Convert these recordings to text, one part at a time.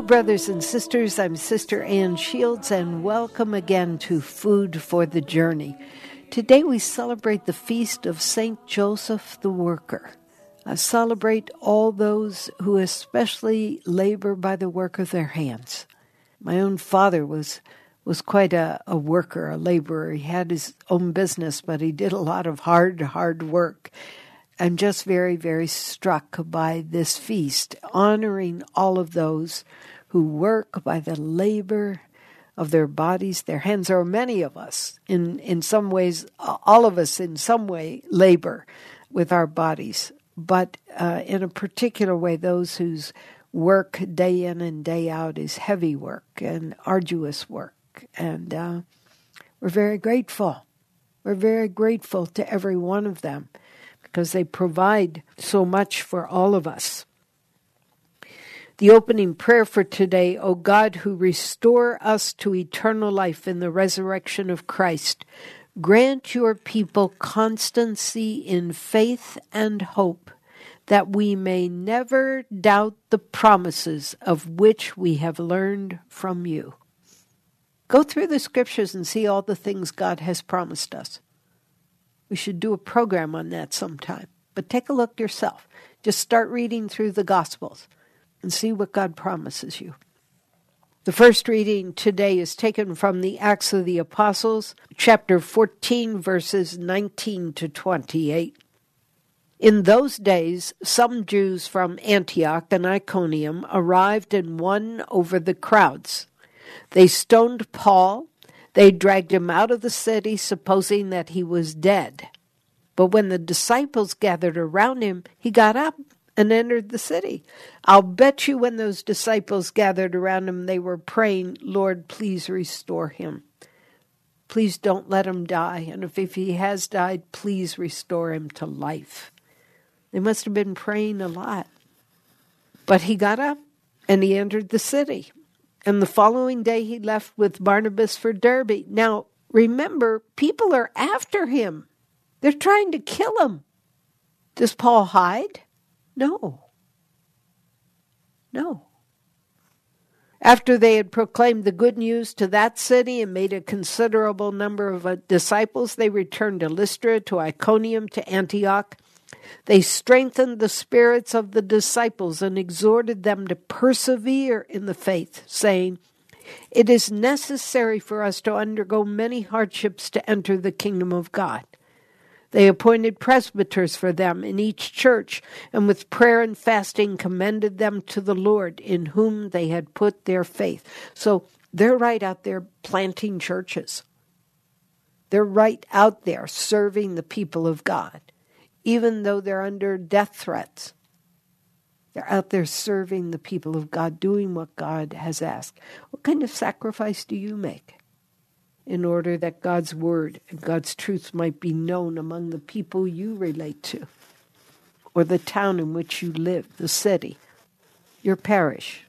Hello, brothers and sisters. I'm Sister Ann Shields, and welcome again to Food for the Journey. Today we celebrate the feast of St. Joseph the Worker. I celebrate all those who especially labor by the work of their hands. My own father was quite a worker, a laborer. He had his own business, but he did a lot of hard work. I'm just very, very struck by this feast, honoring all of those who work by the labor of their bodies, their hands, or many of us. In some ways, all of us in some way labor with our bodies, but in a particular way, those whose work day in and day out is heavy work and arduous work. And we're very grateful. We're very grateful to every one of them, because they provide so much for all of us. The opening prayer for today: O God, who restore us to eternal life in the resurrection of Christ, grant your people constancy in faith and hope, that we may never doubt the promises of which we have learned from you. Go through the scriptures and see all the things God has promised us. We should do a program on that sometime. But take a look yourself. Just start reading through the Gospels and see what God promises you. The first reading today is taken from the Acts of the Apostles, chapter 14, verses 19 to 28. In those days, some Jews from Antioch and Iconium arrived and won over the crowds. They stoned Paul. They dragged him out of the city, supposing that he was dead. But when the disciples gathered around him, he got up and entered the city. I'll bet you when those disciples gathered around him, they were praying, Lord, please restore him. Please don't let him die. And if he has died, please restore him to life. They must have been praying a lot. But he got up and he entered the city. And the following day he left with Barnabas for Derbe. Now, remember, people are after him. They're trying to kill him. Does Paul hide? No. After they had proclaimed the good news to that city and made a considerable number of disciples, they returned to Lystra, to Iconium, to Antioch. They strengthened the spirits of the disciples and exhorted them to persevere in the faith, saying, it is necessary for us to undergo many hardships to enter the kingdom of God. They appointed presbyters for them in each church, and with prayer and fasting commended them to the Lord, in whom they had put their faith. So they're right out there planting churches. They're right out there serving the people of God. Even though they're under death threats, they're out there serving the people of God, doing what God has asked. What kind of sacrifice do you make in order that God's word and God's truth might be known among the people you relate to, or the town in which you live, the city, your parish?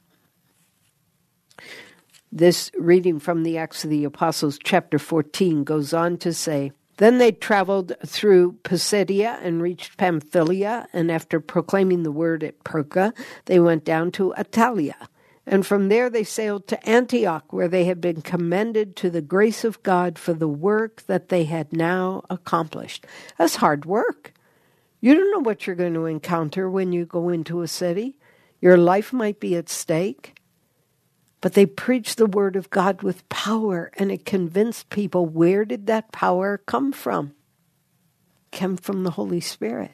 This reading from the Acts of the Apostles, chapter 14, goes on to say, then they traveled through Pisidia and reached Pamphylia, and after proclaiming the word at Perga, they went down to Attalia. And from there they sailed to Antioch, where they had been commended to the grace of God for the work that they had now accomplished. That's hard work. You don't know what you're going to encounter when you go into a city. Your life might be at stake. But they preached the word of God with power, and it convinced people. Where did that power come from? It came from the Holy Spirit.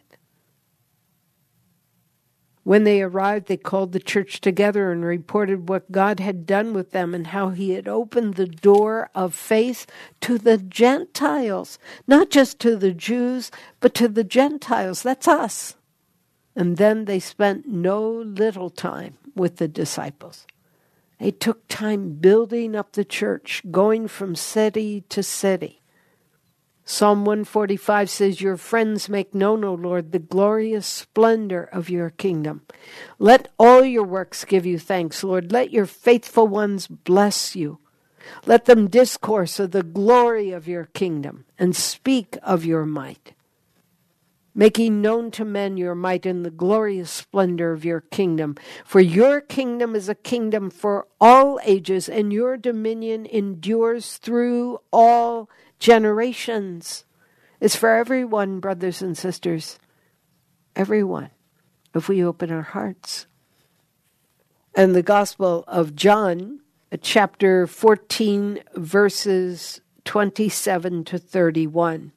When they arrived, they called the church together and reported what God had done with them and how he had opened the door of faith to the Gentiles. Not just to the Jews, but to the Gentiles. That's us. And then they spent no little time with the disciples. They took time building up the church, going from city to city. Psalm 145 says, your friends make known, O Lord, the glorious splendor of your kingdom. Let all your works give you thanks, Lord. Let your faithful ones bless you. Let them discourse of the glory of your kingdom and speak of your might. making known to men your might and the glorious splendor of your kingdom. For your kingdom is a kingdom for all ages, and your dominion endures through all generations. It's for everyone, brothers and sisters. Everyone, if we open our hearts. And the Gospel of John, chapter 14, verses 27 to 31.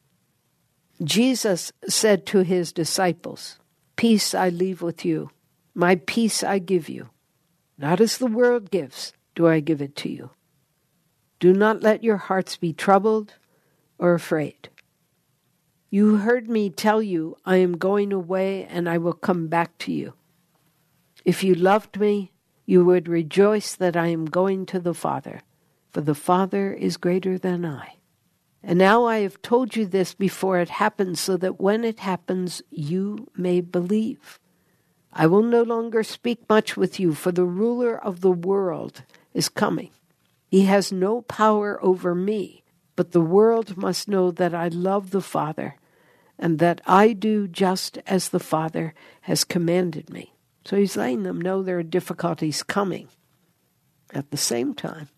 Jesus said to his disciples, "Peace I leave with you, my peace I give you. Not as the world gives, do I give it to you. Do not let your hearts be troubled or afraid. You heard me tell you, I am going away and I will come back to you. If you loved me, you would rejoice that I am going to the Father, for the Father is greater than I. And now I have told you this before it happens, so that when it happens, you may believe. I will no longer speak much with you, for the ruler of the world is coming. He has no power over me, but the world must know that I love the Father, and that I do just as the Father has commanded me." So he's letting them know there are difficulties coming. At the same time,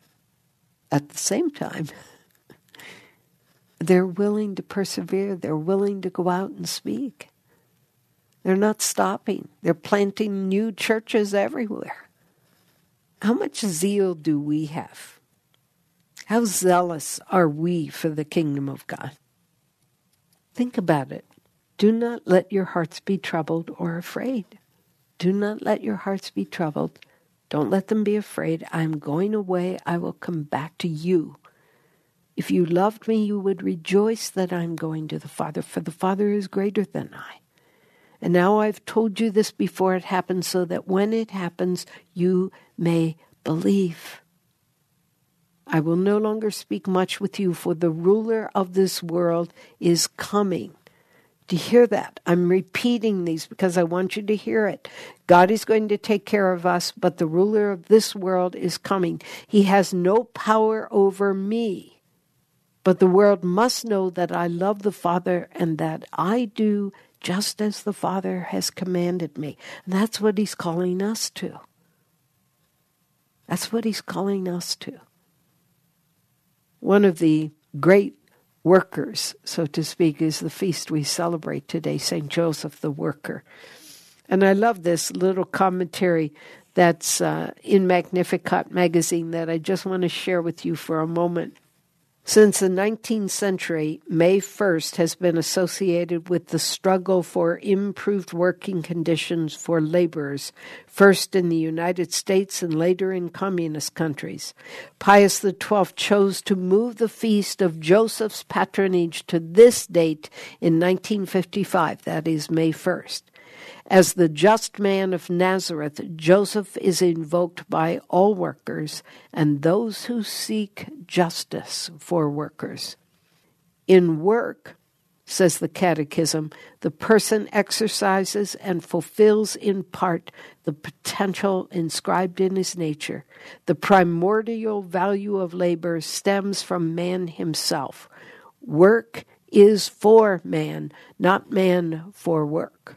they're willing to persevere. They're willing to go out and speak. They're not stopping. They're planting new churches everywhere. How much zeal do we have? How zealous are we for the kingdom of God? Think about it. Do not let your hearts be troubled or afraid. Do not let your hearts be troubled. Don't let them be afraid. I am going away. I will come back to you. If you loved me, you would rejoice that I am going to the Father, for the Father is greater than I. And now I've told you this before it happens, so that when it happens, you may believe. I will no longer speak much with you, for the ruler of this world is coming. Do you hear that? I'm repeating these because I want you to hear it. God is going to take care of us, but the ruler of this world is coming. He has no power over me, but the world must know that I love the Father and that I do just as the Father has commanded me. And that's what he's calling us to. That's what he's calling us to. One of the great workers, so to speak, is the feast we celebrate today, St. Joseph the Worker. And I love this little commentary that's in Magnificat magazine that I just want to share with you for a moment. Since the 19th century, May 1st has been associated with the struggle for improved working conditions for laborers, first in the United States and later in communist countries. Pius XII chose to move the feast of Joseph's patronage to this date in 1955, that is May 1st. As the just man of Nazareth, Joseph is invoked by all workers and those who seek justice for workers. In work, says the Catechism, the person exercises and fulfills in part the potential inscribed in his nature. The primordial value of labor stems from man himself. Work is for man, not man for work.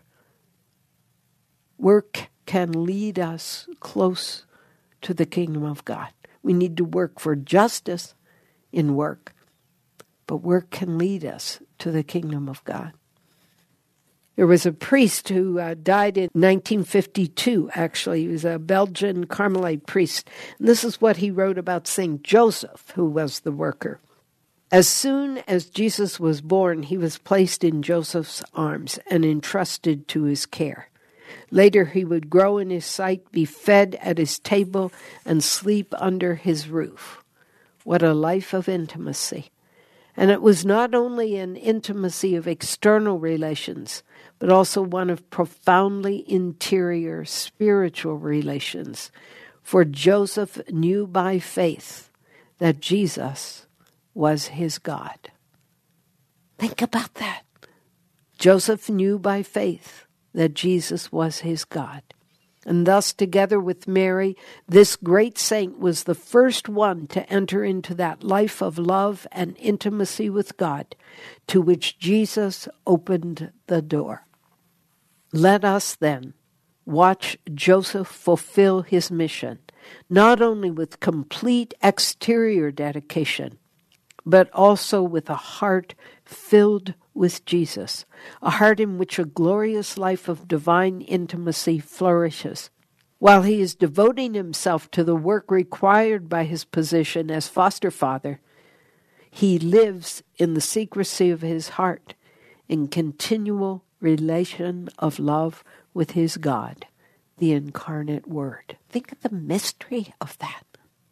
Work can lead us close to the kingdom of God. We need to work for justice in work, but work can lead us to the kingdom of God. There was a priest who died in 1952, actually. He was a Belgian Carmelite priest. And this is what he wrote about St. Joseph, who was the worker. As soon as Jesus was born, he was placed in Joseph's arms and entrusted to his care. Later he would grow in his sight, be fed at his table, and sleep under his roof. What a life of intimacy. And it was not only an intimacy of external relations, but also one of profoundly interior spiritual relations. For Joseph knew by faith that Jesus was his God. Think about that. Joseph knew by faith that Jesus was his God. And thus, together with Mary, this great saint was the first one to enter into that life of love and intimacy with God, to which Jesus opened the door. Let us then watch Joseph fulfill his mission, not only with complete exterior dedication, but also with a heart filled with Jesus, a heart in which a glorious life of divine intimacy flourishes. While he is devoting himself to the work required by his position as foster father, he lives in the secrecy of his heart, in continual relation of love with his God, the incarnate Word. Think of the mystery of that.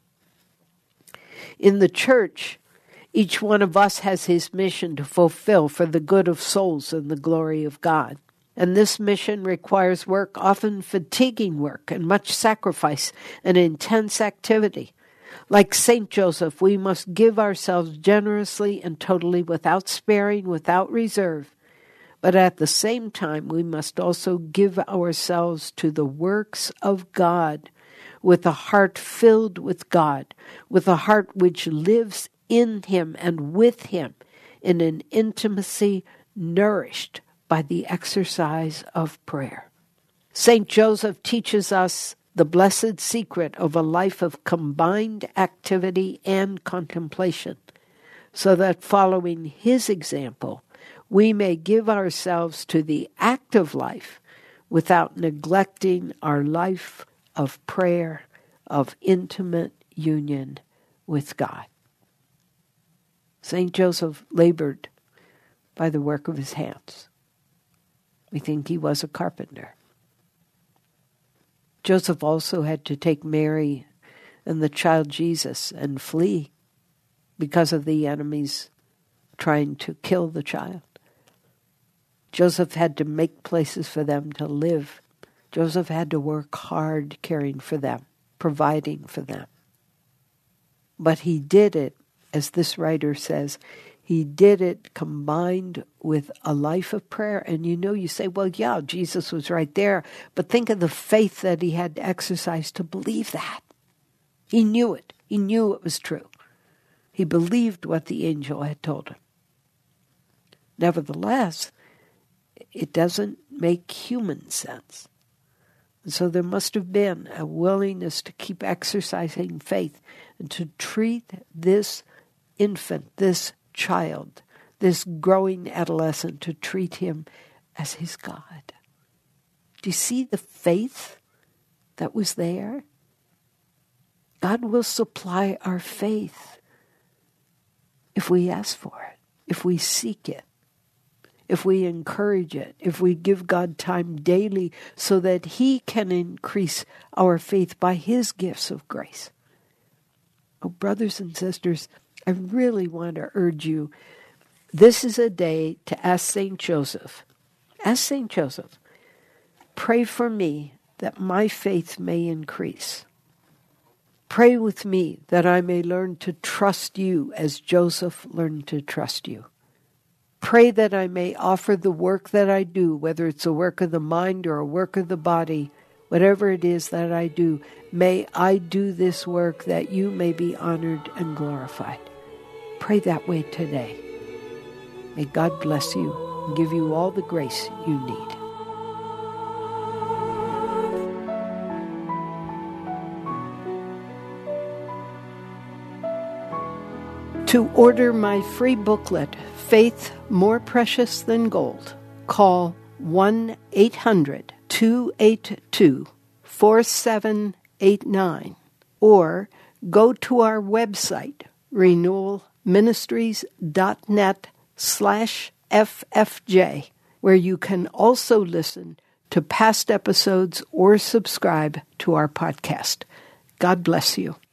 In the church, each one of us has his mission to fulfill for the good of souls and the glory of God. And this mission requires work, often fatiguing work, and much sacrifice and intense activity. Like St. Joseph, we must give ourselves generously and totally, without sparing, without reserve. But at the same time, we must also give ourselves to the works of God with a heart filled with God, with a heart which lives in him and with him in an intimacy nourished by the exercise of prayer. St. Joseph teaches us the blessed secret of a life of combined activity and contemplation, so that following his example, we may give ourselves to the active life without neglecting our life of prayer, of intimate union with God. St. Joseph labored by the work of his hands. We think he was a carpenter. Joseph also had to take Mary and the child Jesus and flee because of the enemies trying to kill the child. Joseph had to make places for them to live. Joseph had to work hard caring for them, providing for them. But he did it, as this writer says, he did it combined with a life of prayer. And you say, well, yeah, Jesus was right there. But think of the faith that he had to exercise to believe that. He knew it. He knew it was true. He believed what the angel had told him. Nevertheless, it doesn't make human sense. And so there must have been a willingness to keep exercising faith and to treat this infant, this child, this growing adolescent, to treat him as his God. Do you see the faith that was there? God will supply our faith if we ask for it, if we seek it, if we encourage it, if we give God time daily so that he can increase our faith by his gifts of grace. Oh, brothers and sisters, I really want to urge you, this is a day to ask St. Joseph. Ask St. Joseph, pray for me that my faith may increase. Pray with me that I may learn to trust you as Joseph learned to trust you. Pray that I may offer the work that I do, whether it's a work of the mind or a work of the body, whatever it is that I do, may I do this work that you may be honored and glorified. Pray that way today. May God bless you and give you all the grace you need. To order my free booklet, Faith More Precious Than Gold, call 1-800-282-4789 or go to our website, renewalministries.net/FFJ, where you can also listen to past episodes or subscribe to our podcast. God bless you.